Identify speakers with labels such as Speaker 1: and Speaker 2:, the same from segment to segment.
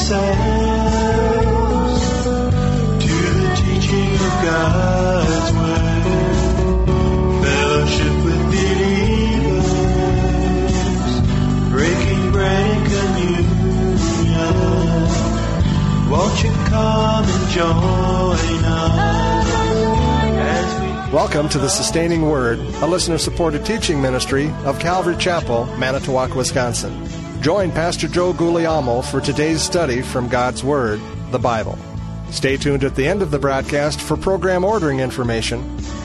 Speaker 1: ourselves to the teaching of God's Word, fellowship with believers, breaking bread and communion. Won't you come and join us as we...
Speaker 2: Welcome to the Sustaining Word, a listener-supported teaching ministry of Calvary Chapel, Manitowoc, Wisconsin. Join Pastor Joe Guglielmo for today's study from God's Word, the Bible. Stay tuned at the end of the broadcast for program ordering information.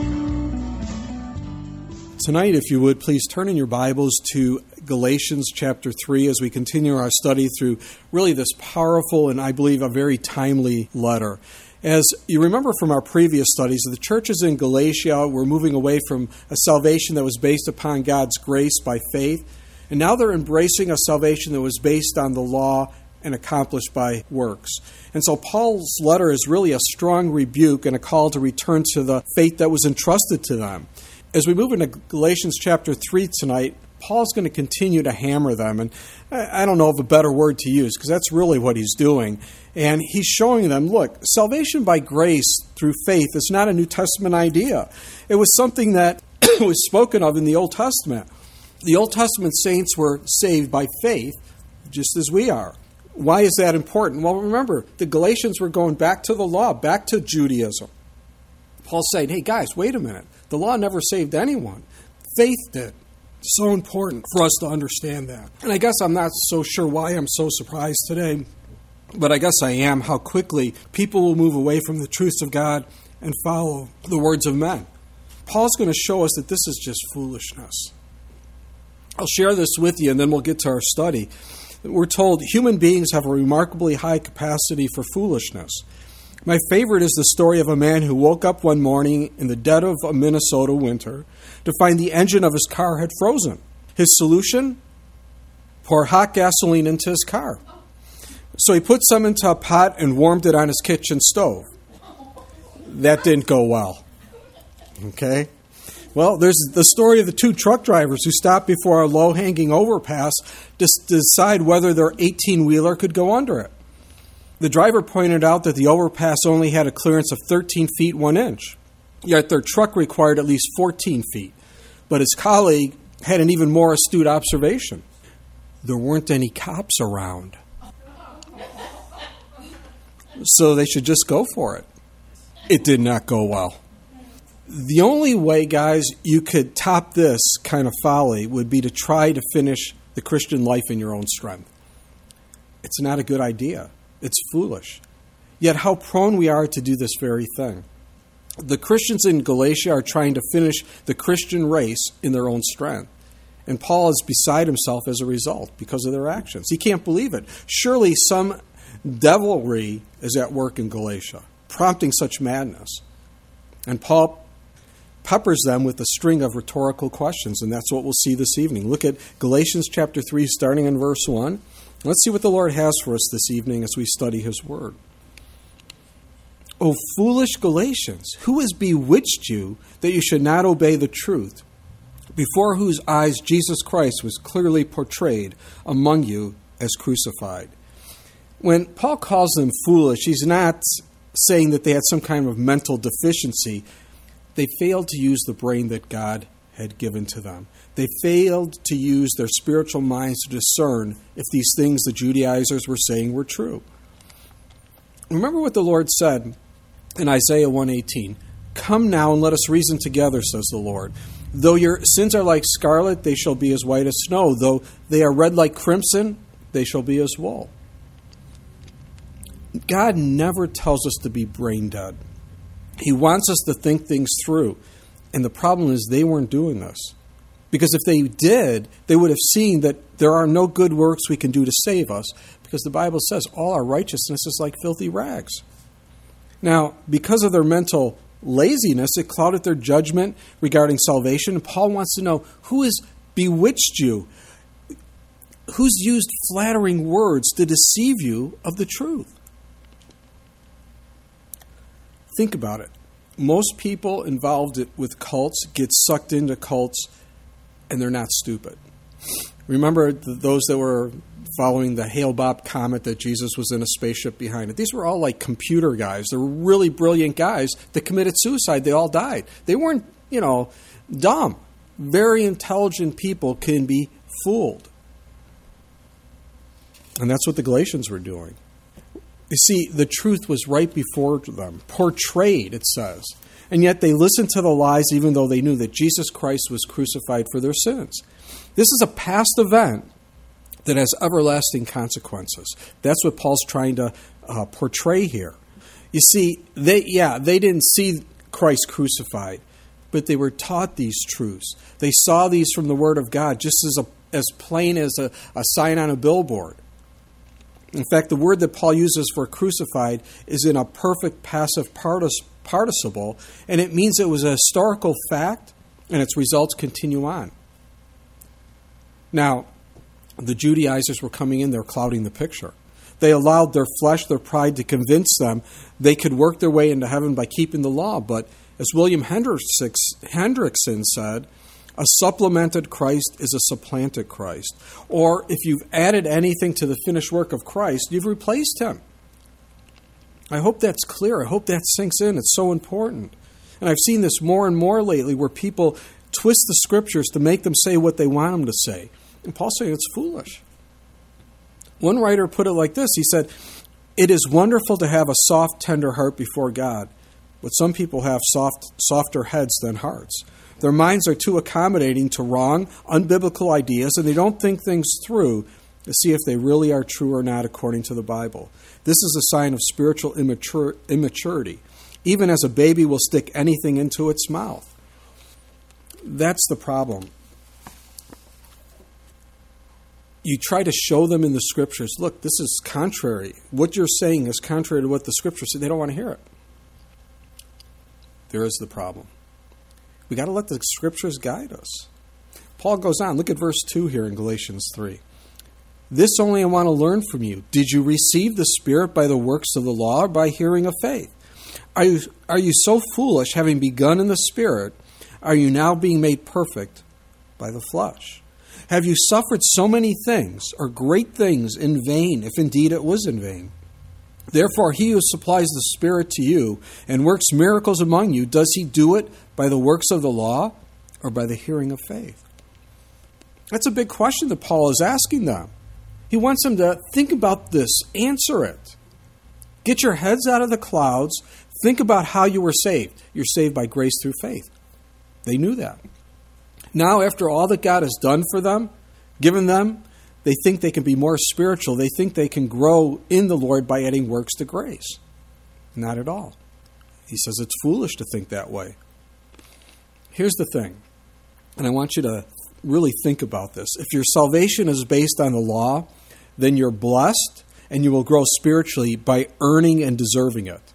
Speaker 3: Tonight, if you would, please turn in your Bibles to Galatians chapter 3 as we continue our study through really this powerful and I believe a very timely letter. As you remember from our previous studies, the churches in Galatia were moving away from a salvation that was based upon God's grace by faith, and now they're embracing a salvation that was based on the law and accomplished by works. And so Paul's letter is really a strong rebuke and a call to return to the faith that was entrusted to them. As we move into Galatians chapter 3 tonight, Paul's going to continue to hammer them, and I don't know of a better word to use because that's really what he's doing. And he's showing them, look, salvation by grace through faith is not a New Testament idea. It was something that was spoken of in the Old Testament. The Old Testament saints were saved by faith, just as we are. Why is that important? Well, remember, the Galatians were going back to the law, back to Judaism. Paul's saying, hey guys, wait a minute. The law never saved anyone. Faith did. It's so important for us to understand that. And I guess I'm not so sure why I'm so surprised today, but I guess I am how quickly people will move away from the truths of God and follow the words of men. Paul's going to show us that this is just foolishness. I'll share this with you and then we'll get to our study. We're told human beings have a remarkably high capacity for foolishness. My favorite is the story of a man who woke up one morning in the dead of a Minnesota winter to find the engine of his car had frozen. His solution? Pour hot gasoline into his car. So he put some into a pot and warmed it on his kitchen stove. That didn't go well. Okay? Well, there's the story of the two truck drivers who stopped before a low-hanging overpass to decide whether their 18-wheeler could go under it. The driver pointed out that the overpass only had a clearance of 13 feet 1 inch, yet their truck required at least 14 feet. But his colleague had an even more astute observation. There weren't any cops around. So they should just go for it. It did not go well. The only way, guys, you could top this kind of folly would be to try to finish the Christian life in your own strength. It's not a good idea. It's foolish. Yet how prone we are to do this very thing. The Christians in Galatia are trying to finish the Christian race in their own strength. And Paul is beside himself as a result because of their actions. He can't believe it. Surely some devilry is at work in Galatia, prompting such madness. And Paul peppers them with a string of rhetorical questions, and that's what we'll see this evening. Look at Galatians chapter 3, starting in verse 1. Let's see what the Lord has for us this evening as we study His Word. O foolish Galatians, who has bewitched you that you should not obey the truth, before whose eyes Jesus Christ was clearly portrayed among you as crucified? When Paul calls them foolish, he's not saying that they had some kind of mental deficiency. They failed to use the brain that God had given to them. They failed to use their spiritual minds to discern if these things the Judaizers were saying were true. Remember what the Lord said in Isaiah 1:18. Come now and let us reason together, says the Lord. Though your sins are like scarlet, they shall be as white as snow. Though they are red like crimson, they shall be as wool. God never tells us to be brain dead. He wants us to think things through. And the problem is they weren't doing this. Because if they did, they would have seen that there are no good works we can do to save us. Because the Bible says all our righteousness is like filthy rags. Now, because of their mental laziness, it clouded their judgment regarding salvation. And Paul wants to know, who has bewitched you? Who's used flattering words to deceive you of the truth? Think about it. Most people involved with cults get sucked into cults, and they're not stupid. Remember those that were following the Hale-Bopp comet that Jesus was in a spaceship behind it. These were all like computer guys. They were really brilliant guys that committed suicide. They all died. They weren't, dumb. Very intelligent people can be fooled. And that's what the Galatians were doing. You see, the truth was right before them, portrayed, it says. And yet they listened to the lies even though they knew that Jesus Christ was crucified for their sins. This is a past event that has everlasting consequences. That's what Paul's trying to portray here. You see, they didn't see Christ crucified, but they were taught these truths. They saw these from the Word of God just as plain as a sign on a billboard. In fact, the word that Paul uses for crucified is in a perfect passive participle, and it means it was a historical fact, and its results continue on. Now, the Judaizers were coming in, they're clouding the picture. They allowed their flesh, their pride to convince them they could work their way into heaven by keeping the law. But as William Hendrickson said, a supplemented Christ is a supplanted Christ. Or if you've added anything to the finished work of Christ, you've replaced him. I hope that's clear. I hope that sinks in. It's so important. And I've seen this more and more lately where people twist the scriptures to make them say what they want them to say. And Paul's saying it's foolish. One writer put it like this. He said, "It is wonderful to have a soft, tender heart before God, but some people have softer heads than hearts. Their minds are too accommodating to wrong, unbiblical ideas, and they don't think things through to see if they really are true or not according to the Bible. This is a sign of spiritual immaturity. Even as a baby will stick anything into its mouth." That's the problem. You try to show them in the scriptures, look, this is contrary. What you're saying is contrary to what the scriptures say. They don't want to hear it. There is the problem. We got to let the scriptures guide us. Paul goes on. Look at verse 2 here in Galatians 3. "This only I want to learn from you. Did you receive the Spirit by the works of the law or by hearing of faith? Are you so foolish, having begun in the Spirit, are you now being made perfect by the flesh? Have you suffered so many things, or great things, in vain, if indeed it was in vain? Therefore, he who supplies the Spirit to you and works miracles among you, does he do it by the works of the law or by the hearing of faith?" That's a big question that Paul is asking them. He wants them to think about this, answer it. Get your heads out of the clouds. Think about how you were saved. You're saved by grace through faith. They knew that. Now, after all that God has done for them, given them, they think they can be more spiritual. They think they can grow in the Lord by adding works to grace. Not at all. He says it's foolish to think that way. Here's the thing, and I want you to really think about this. If your salvation is based on the law, then you're blessed and you will grow spiritually by earning and deserving it.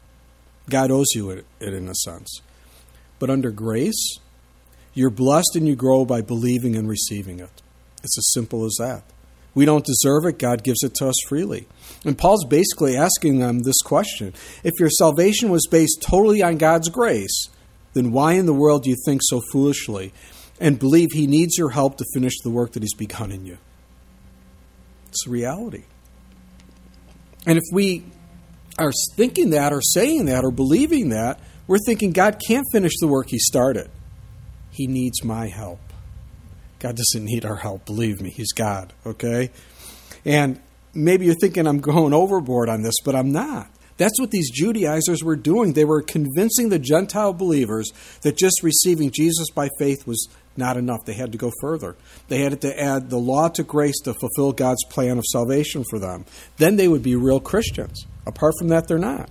Speaker 3: God owes you it in a sense. But under grace, you're blessed and you grow by believing and receiving it. It's as simple as that. We don't deserve it. God gives it to us freely. And Paul's basically asking them this question. If your salvation was based totally on God's grace, then why in the world do you think so foolishly and believe he needs your help to finish the work that he's begun in you? It's a reality. And if we are thinking that or saying that or believing that, we're thinking God can't finish the work he started. He needs my help. God doesn't need our help, believe me. He's God, okay? And maybe you're thinking I'm going overboard on this, but I'm not. That's what these Judaizers were doing. They were convincing the Gentile believers that just receiving Jesus by faith was not enough. They had to go further. They had to add the law to grace to fulfill God's plan of salvation for them. Then they would be real Christians. Apart from that, they're not.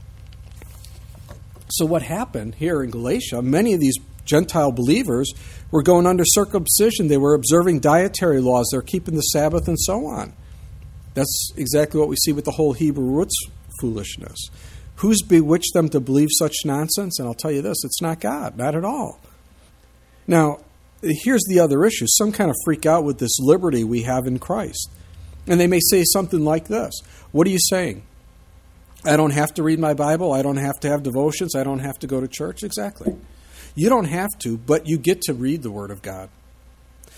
Speaker 3: So what happened here in Galatia, many of these Gentile believers were going under circumcision. They were observing dietary laws. They were keeping the Sabbath and so on. That's exactly what we see with the whole Hebrew roots foolishness. Who's bewitched them to believe such nonsense? And I'll tell you this, it's not God, not at all. Now, here's the other issue. Some kind of freak out with this liberty we have in Christ. And they may say something like this. What are you saying? I don't have to read my Bible. I don't have to have devotions. I don't have to go to church. Exactly. You don't have to, but you get to read the Word of God.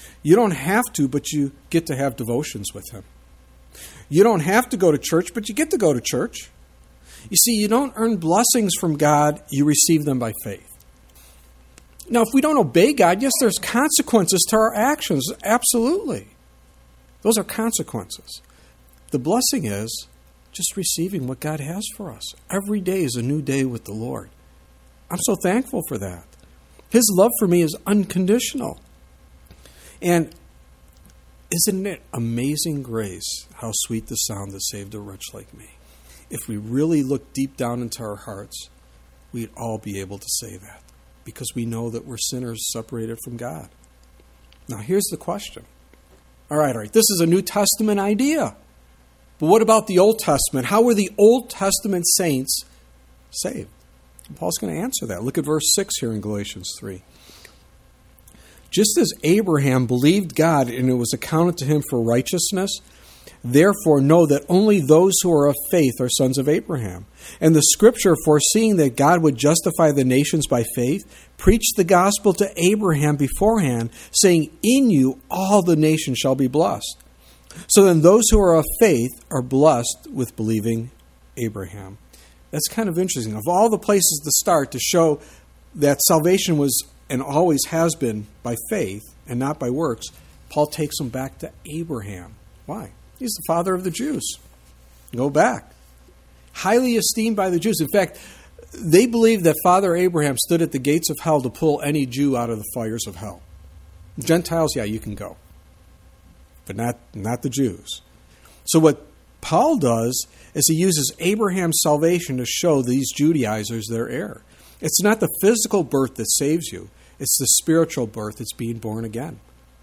Speaker 3: You don't have to, but you get to have devotions with him. You don't have to go to church, but you get to go to church. You see, you don't earn blessings from God, you receive them by faith. Now, if we don't obey God, yes, there's consequences to our actions. Absolutely. Those are consequences. The blessing is just receiving what God has for us. Every day is a new day with the Lord. I'm so thankful for that. His love for me is unconditional. And isn't it amazing grace how sweet the sound that saved a wretch like me? If we really look deep down into our hearts, we'd all be able to say that because we know that we're sinners separated from God. Now, here's the question. All right, this is a New Testament idea. But what about the Old Testament? How were the Old Testament saints saved? And Paul's going to answer that. Look at verse 6 here in Galatians 3. Just as Abraham believed God and it was accounted to him for righteousness, therefore know that only those who are of faith are sons of Abraham. And the Scripture, foreseeing that God would justify the nations by faith, preached the gospel to Abraham beforehand, saying, in you all the nations shall be blessed. So then those who are of faith are blessed with believing Abraham. That's kind of interesting. Of all the places to start to show that salvation was and always has been by faith and not by works, Paul takes them back to Abraham. Why? He's the father of the Jews. Go back. Highly esteemed by the Jews. In fact, they believed that Father Abraham stood at the gates of hell to pull any Jew out of the fires of hell. Gentiles, yeah, you can go. But not the Jews. So what Paul does is he uses Abraham's salvation to show these Judaizers their error. It's not the physical birth that saves you. It's the spiritual birth. It's being born again.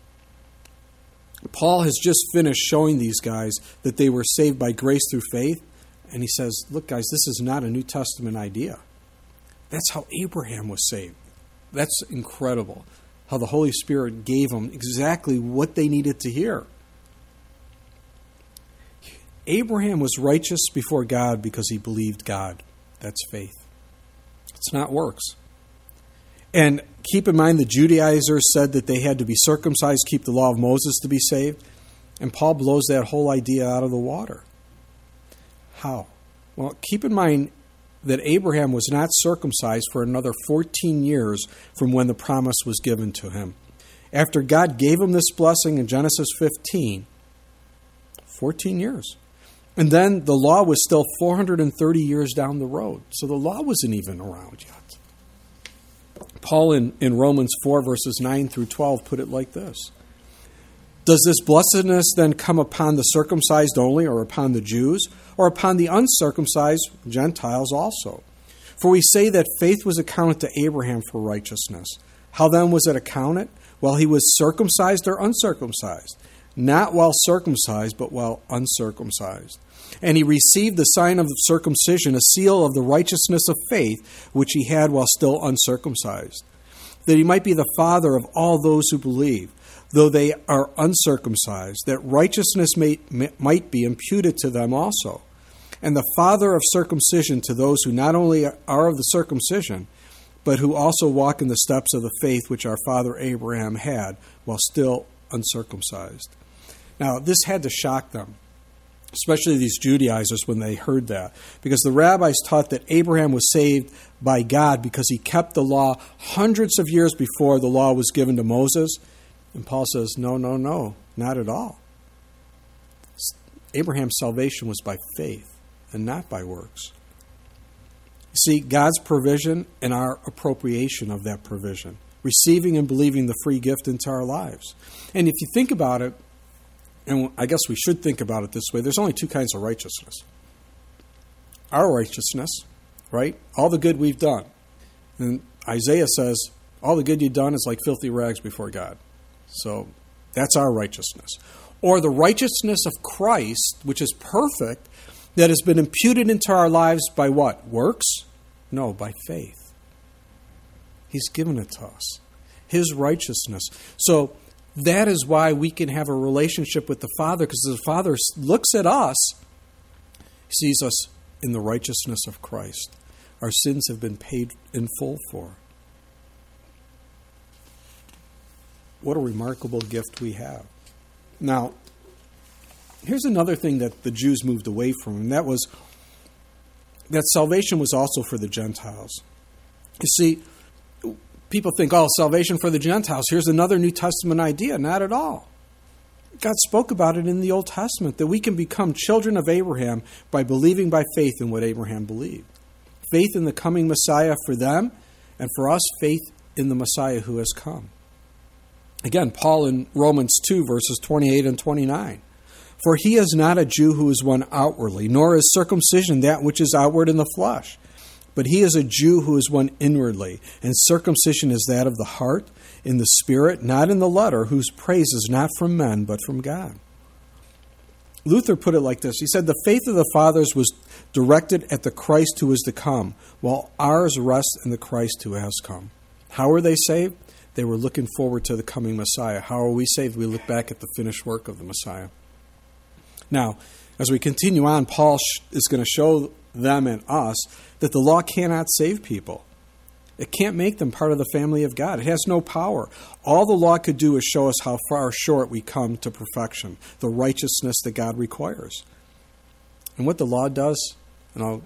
Speaker 3: Paul has just finished showing these guys that they were saved by grace through faith. And he says, look, guys, this is not a New Testament idea. That's how Abraham was saved. That's incredible. How the Holy Spirit gave them exactly what they needed to hear. Abraham was righteous before God because he believed God. That's faith. It's not works. And keep in mind the Judaizers said that they had to be circumcised, keep the law of Moses to be saved. And Paul blows that whole idea out of the water. How? Well, keep in mind that Abraham was not circumcised for another 14 years from when the promise was given to him. After God gave him this blessing in Genesis 15, 14 years. And then the law was still 430 years down the road. So the law wasn't even around yet. Paul in Romans 4 verses 9 through 12 put it like this. Does this blessedness then come upon the circumcised only, or upon the Jews, or upon the uncircumcised Gentiles also? For we say that faith was accounted to Abraham for righteousness. How then was it accounted? While he was circumcised or uncircumcised? Not while circumcised, but while uncircumcised. And he received the sign of circumcision, a seal of the righteousness of faith, which he had while still uncircumcised, that he might be the father of all those who believe, though they are uncircumcised, that righteousness might be imputed to them also. And the father of circumcision to those who not only are of the circumcision, but who also walk in the steps of the faith which our father Abraham had while still uncircumcised. Now, this had to shock them, especially these Judaizers when they heard that, because the rabbis taught that Abraham was saved by God because he kept the law hundreds of years before the law was given to Moses. And Paul says, no, not at all. Abraham's salvation was by faith and not by works. See, God's provision and our appropriation of that provision, receiving and believing the free gift into our lives. And if you think about it, and I guess we should think about it this way, there's only two kinds of righteousness. Our righteousness, right? All the good we've done. And Isaiah says, all the good you've done is like filthy rags before God. So that's our righteousness. Or the righteousness of Christ, which is perfect, that has been imputed into our lives by what? Works? No, by faith. He's given it to us. His righteousness. So that is why we can have a relationship with the Father, because the Father looks at us, sees us in the righteousness of Christ. Our sins have been paid in full for. what a remarkable gift we have. Now, here's another thing that the Jews moved away from, and that was that salvation was also for the Gentiles. You see, people think, oh, salvation for the Gentiles. Here's another New Testament idea. Not at all. God spoke about it in the Old Testament, that we can become children of Abraham by believing by faith in what Abraham believed. Faith in the coming Messiah for them, and for us, faith in the Messiah who has come. Again, Paul in Romans 2, verses 28 and 29. For he is not a Jew who is one outwardly, nor is circumcision that which is outward in the flesh. But he is a Jew who is one inwardly, and circumcision is that of the heart, in the spirit, not in the letter, whose praise is not from men, but from God. Luther put it like this. He said, the faith of the fathers was directed at the Christ who is to come, while ours rests in the Christ who has come. How were they saved? They were looking forward to the coming Messiah. How are we saved? We look back at the finished work of the Messiah. Now, as we continue on, Paul is going to show them and us that the law cannot save people. It can't make them part of the family of God. It has no power. All the law could do is show us how far short we come to perfection, the righteousness that God requires. And what the law does, and I'll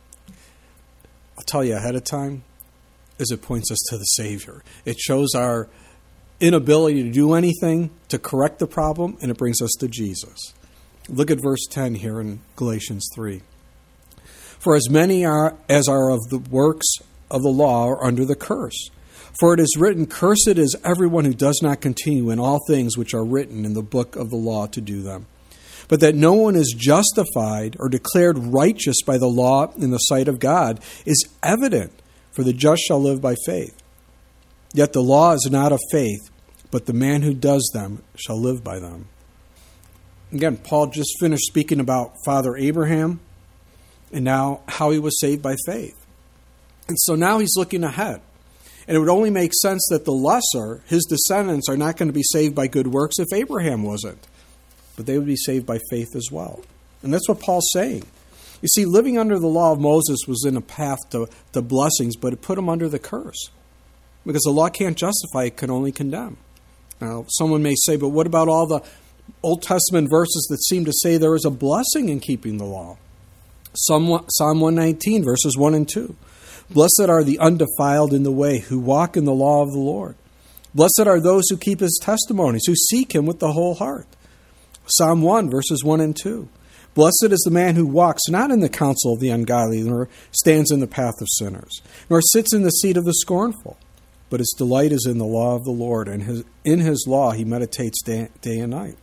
Speaker 3: tell you ahead of time, is it points us to the Savior. It shows our inability to do anything to correct the problem, and it brings us to Jesus. Look at verse 10 here in Galatians 3. For as many as are of the works of the law are under the curse. For it is written, cursed is everyone who does not continue in all things which are written in the book of the law to do them. But that no one is justified or declared righteous by the law in the sight of God is evident, for the just shall live by faith. Yet the law is not of faith, but the man who does them shall live by them. Again, Paul just finished speaking about Father Abraham, and now how he was saved by faith. And so now he's looking ahead. And it would only make sense that the lesser, his descendants, are not going to be saved by good works if Abraham wasn't. But they would be saved by faith as well. And that's what Paul's saying. You see, living under the law of Moses was in a path to blessings, but it put him under the curse. Because the law can't justify, it can only condemn. Now, someone may say, but what about all the Old Testament verses that seem to say there is a blessing in keeping the law? Psalm 119, verses 1 and 2. Blessed are the undefiled in the way, who walk in the law of the Lord. Blessed are those who keep his testimonies, who seek him with the whole heart. Psalm 1, verses 1 and 2. Blessed is the man who walks not in the counsel of the ungodly, nor stands in the path of sinners, nor sits in the seat of the scornful. But his delight is in the law of the Lord, and in his law he meditates day and night.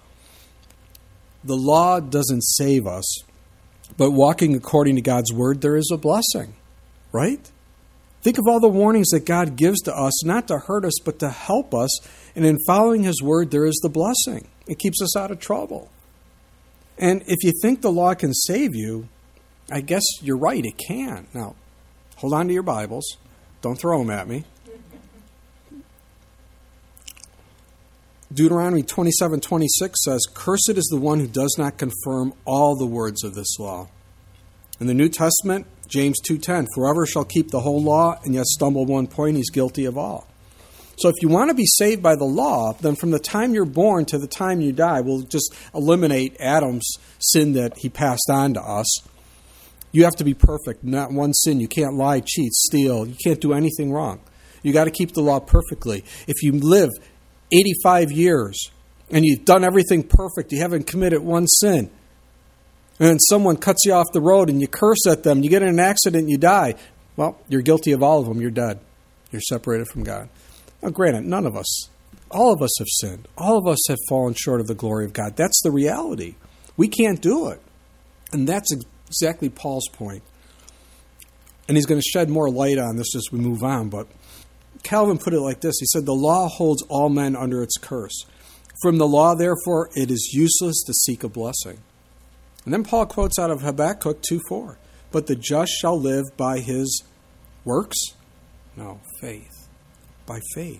Speaker 3: The law doesn't save us, but walking according to God's word, there is a blessing. Right? Think of all the warnings that God gives to us, not to hurt us, but to help us. And in following his word, there is the blessing. It keeps us out of trouble. And if you think the law can save you, I guess you're right, it can. Now, hold on to your Bibles. Don't throw them at me. Deuteronomy 27:26 says, cursed is the one who does not confirm all the words of this law. In the New Testament, James 2:10, for whoever shall keep the whole law and yet stumble one point, he's guilty of all. So if you want to be saved by the law, then from the time you're born to the time you die, we'll just eliminate Adam's sin that he passed on to us. You have to be perfect, not one sin. You can't lie, cheat, steal. You can't do anything wrong. You got to keep the law perfectly. If you live 85 years and you've done everything perfect, you haven't committed one sin, and then someone cuts you off the road and you curse at them, you get in an accident and you die, well, you're guilty of all of them. You're dead. You're separated from God. Now, granted, none of us, all of us have sinned. All of us have fallen short of the glory of God. That's the reality. We can't do it. And that's exactly Paul's point. And he's going to shed more light on this as we move on. But Calvin put it like this. He said, the law holds all men under its curse. From the law, therefore, it is useless to seek a blessing. And then Paul quotes out of Habakkuk 2:4. But the just shall live by his works? No, faith. By faith.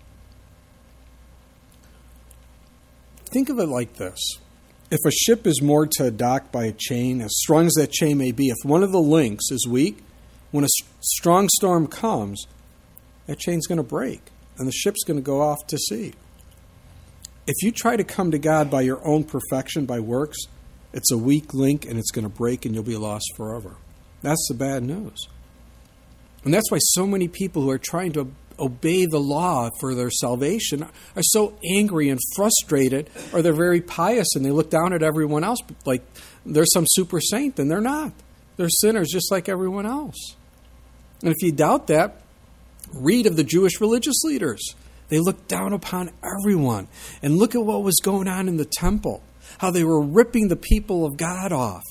Speaker 3: Think of it like this. If a ship is moored to a dock by a chain, as strong as that chain may be, if one of the links is weak, when a strong storm comes, that chain's going to break. and the ship's going to go off to sea. If you try to come to God by your own perfection, by works, it's a weak link and it's going to break and you'll be lost forever. That's the bad news. And that's why so many people who are trying to obey the law for their salvation are so angry and frustrated, or they're very pious and they look down at everyone else like they're some super saint, and they're not. They're sinners just like everyone else. And if you doubt that, read of the Jewish religious leaders. They looked down upon everyone. And look at what was going on in the temple, how they were ripping the people of God off,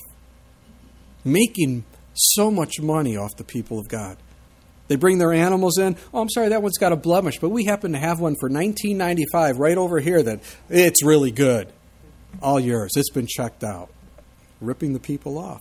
Speaker 3: making so much money off the people of God. They bring their animals in. Oh, I'm sorry, that one's got a blemish, but we happen to have one for $19.95 right over here that it's really good. All yours. It's been checked out. Ripping the people off.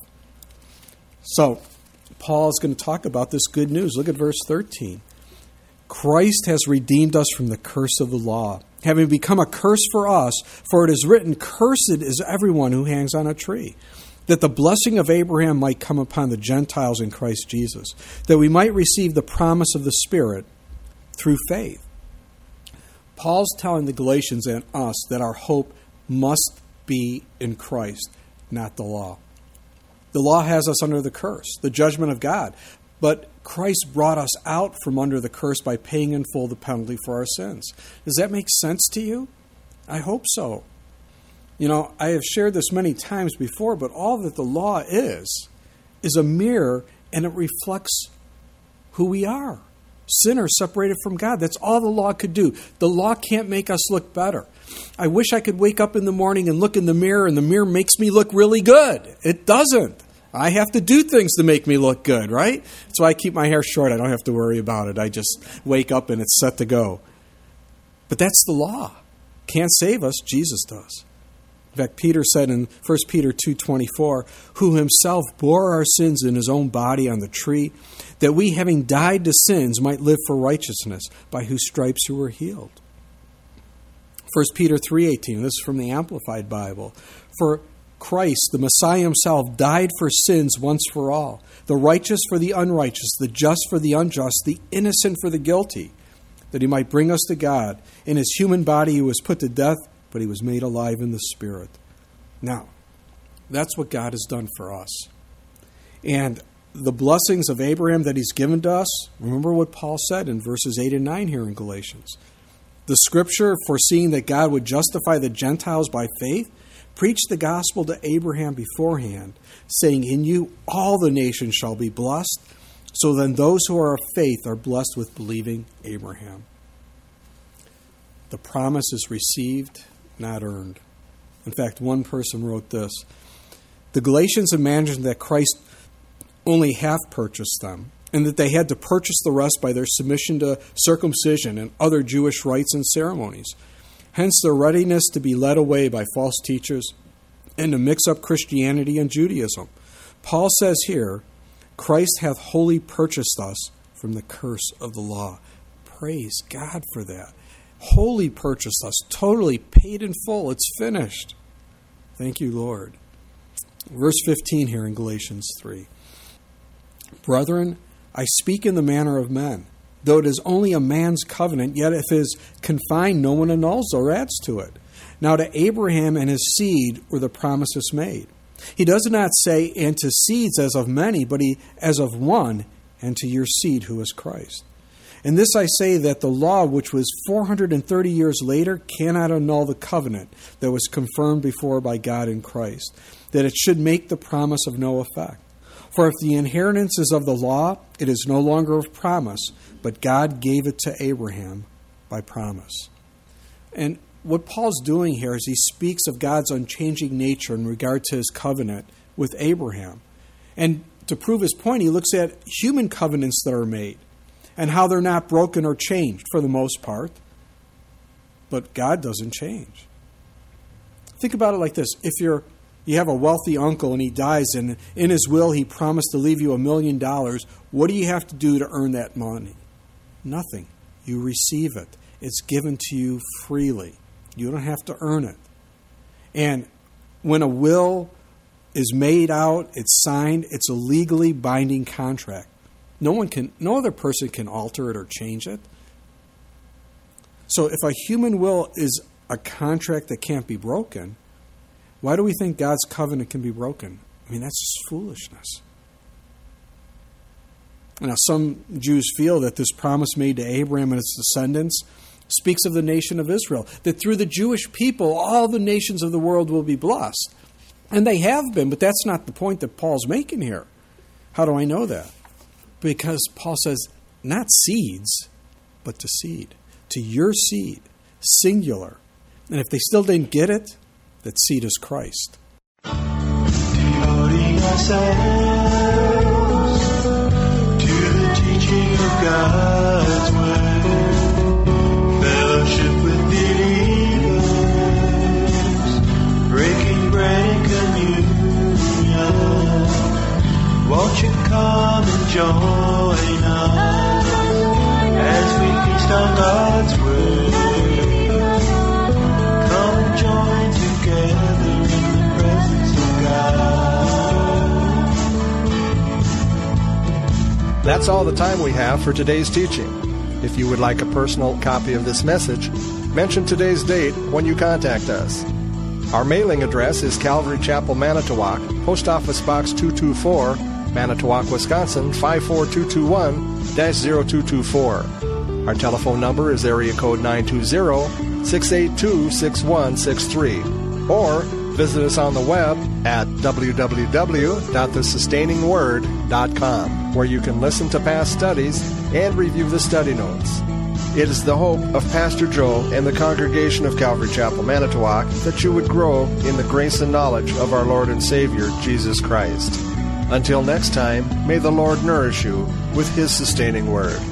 Speaker 3: So, Paul is going to talk about this good news. Look at verse 13. Christ has redeemed us from the curse of the law, having become a curse for us, for it is written, "Cursed is everyone who hangs on a tree," that the blessing of Abraham might come upon the Gentiles in Christ Jesus, that we might receive the promise of the Spirit through faith. Paul's telling the Galatians and us that our hope must be in Christ, not the law. The law has us under the curse, the judgment of God. But Christ brought us out from under the curse by paying in full the penalty for our sins. Does that make sense to you? I hope so. You know, I have shared this many times before, but all that the law is a mirror, and it reflects who we are. Sinners separated from God. That's all the law could do. The law can't make us look better. I wish I could wake up in the morning and look in the mirror, and the mirror makes me look really good. It doesn't. I have to do things to make me look good, right? That's why I keep my hair short. I don't have to worry about it. I just wake up and it's set to go. But that's the law. Can't save us. Jesus does. In fact, Peter said in 1 Peter 2:24, "Who himself bore our sins in his own body on the tree, that we, having died to sins, might live for righteousness, by whose stripes you were healed." 1 Peter 3:18, this is from the Amplified Bible. "For Christ, the Messiah himself, died for sins once for all, the righteous for the unrighteous, the just for the unjust, the innocent for the guilty, that he might bring us to God. In his human body he was put to death, but he was made alive in the Spirit." Now, that's what God has done for us. And the blessings of Abraham that he's given to us, remember what Paul said in verses 8 and 9 here in Galatians. The scripture foreseeing that God would justify the Gentiles by faith preached the gospel to Abraham beforehand, saying, "In you all the nations shall be blessed." So then those who are of faith are blessed with believing Abraham. The promise is received, not earned. In fact, one person wrote this: "The Galatians imagined that Christ only half purchased them, and that they had to purchase the rest by their submission to circumcision and other Jewish rites and ceremonies. Hence their readiness to be led away by false teachers and to mix up Christianity and Judaism. Paul says here, Christ hath wholly purchased us from the curse of the law." Praise God for that. Wholly purchased us, totally paid in full. It's finished. Thank you, Lord. Verse 15 here in Galatians 3. "Brethren, I speak in the manner of men. Though it is only a man's covenant, yet if it is confined, no one annuls or adds to it. Now to Abraham and his seed were the promises made. He does not say, and to seeds as of many, but as of one, and to your seed who is Christ. And this I say, that the law, which was 430 years later, cannot annul the covenant that was confirmed before by God in Christ, that it should make the promise of no effect. For if the inheritance is of the law, it is no longer of promise, but God gave it to Abraham by promise." And what Paul's doing here is he speaks of God's unchanging nature in regard to his covenant with Abraham. And to prove his point, he looks at human covenants that are made and how they're not broken or changed for the most part. But God doesn't change. Think about it like this. If you have a wealthy uncle and he dies, and in his will he promised to leave you $1 million, what do you have to do to earn that money? Nothing. You receive it. It's given to you freely. You don't have to earn it. And when a will is made out, it's signed, it's a legally binding contract. No other person can alter it or change it. So if a human will is a contract that can't be broken, why do we think God's covenant can be broken? I mean, that's just foolishness. Now, some Jews feel that this promise made to Abraham and his descendants speaks of the nation of Israel, that through the Jewish people, all the nations of the world will be blessed. And they have been, but that's not the point that Paul's making here. How do I know that? Because Paul says, not seeds, but to seed. To your seed, singular. And if they still didn't get it, that seed is Christ.
Speaker 1: Devoting ourselves to the teaching of God's word, fellowship with believers, breaking bread and communion. Won't you come and join us as we feast on God's word? Come and join together in the presence of God.
Speaker 2: That's all the time we have for today's teaching. If you would like a personal copy of this message, mention today's date when you contact us. Our mailing address is Calvary Chapel, Manitowoc, Post Office Box 224, Manitowoc, Wisconsin 54221-0224. Our telephone number is area code 920-682-6163. Or visit us on the web at www.thesustainingsword.com, where you can listen to past studies and review the study notes. It is the hope of Pastor Joe and the congregation of Calvary Chapel, Manitowoc, that you would grow in the grace and knowledge of our Lord and Savior, Jesus Christ. Until next time, may the Lord nourish you with His sustaining word.